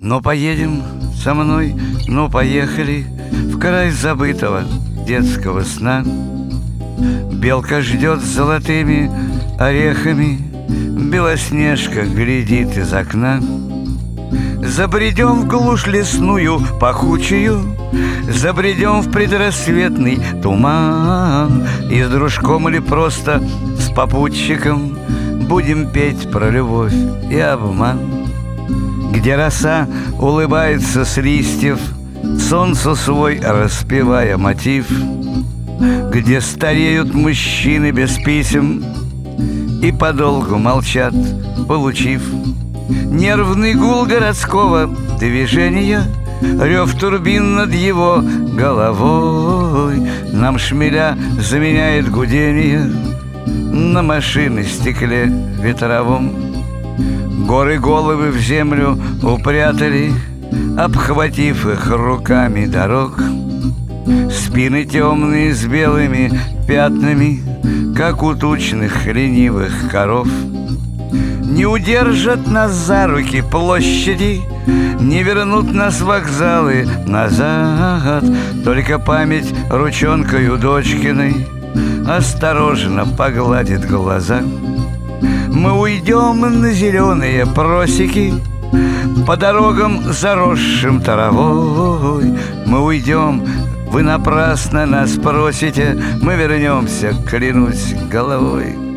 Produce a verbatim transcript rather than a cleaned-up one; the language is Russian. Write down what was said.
Но поедем со мной, ну поехали в край забытого детского сна. Белка ждет с золотыми орехами, Белоснежка глядит из окна. Забредем в глушь лесную пахучую, Забредем в предрассветный туман, И с дружком или просто с попутчиком Будем петь про любовь и обман. Где роса улыбается с листьев, Солнцу свой распевая мотив, Где стареют мужчины без писем И подолгу молчат, получив нервный гул городского движения, рев турбин над его головой. Нам шмеля заменяет гудение на машины стекле ветровом. Горы головы в землю упрятали, обхватив их руками дорог. Спины темные с белыми пятнами, как у тучных ленивых коров. Не удержат нас за руки площади, Не вернут нас вокзалы назад. Только память ручонкою дочкиной осторожно погладит глаза. Мы уйдем на зеленые просеки, По дорогам, заросшим травой. Мы уйдем, вы напрасно нас просите, Мы вернемся, клянусь головой.